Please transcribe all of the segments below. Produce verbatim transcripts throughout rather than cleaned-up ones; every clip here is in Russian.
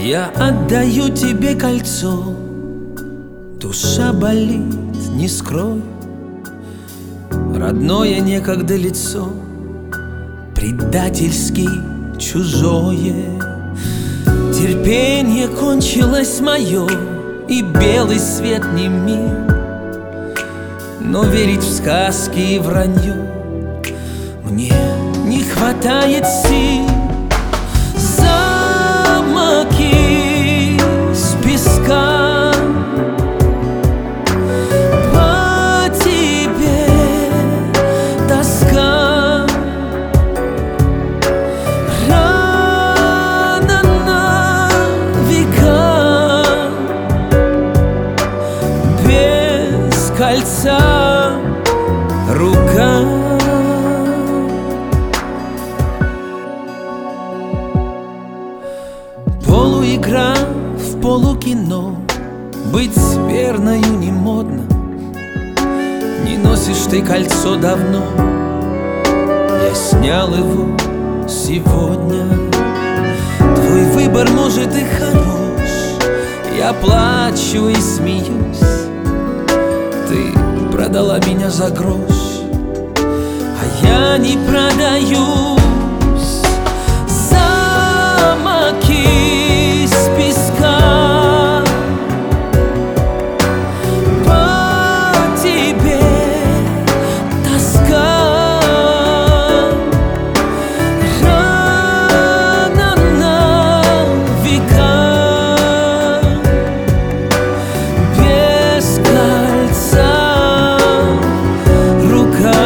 Я отдаю тебе кольцо, душа болит, не скрой. Родное некогда лицо, предательски чужое. Терпение кончилось мое, и белый свет не мил. Но верить в сказки и вранье мне не хватает сил. Замки с песка по тебе тоска, рана на века, без кольца рука. Полуигра в полукино, быть верною не модно. Не носишь ты кольцо давно, я снял его сегодня. Твой выбор может и хорош, я плачу и смеюсь. Ты продала меня за грош, а я не продаюсь. Замки с песка по тебе тоска, рана на века, без кольца рука.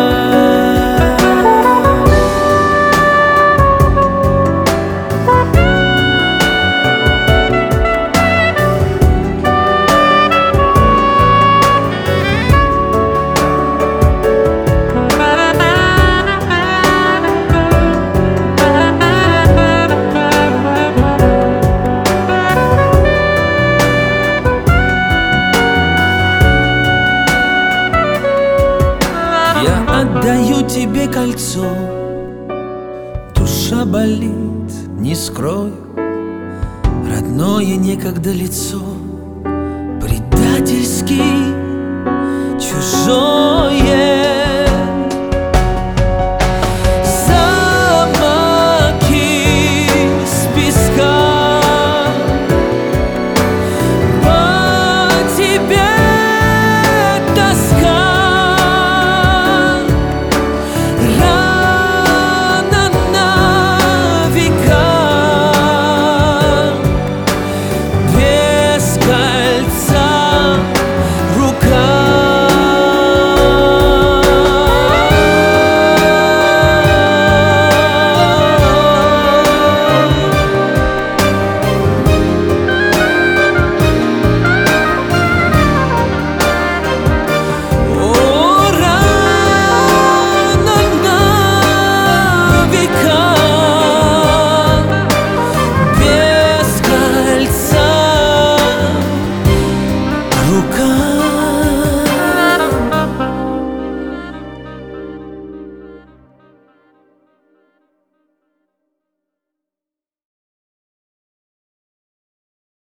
Я отдаю тебе кольцо, душа болит, не скрою. Родное некогда лицо, предательски чужое.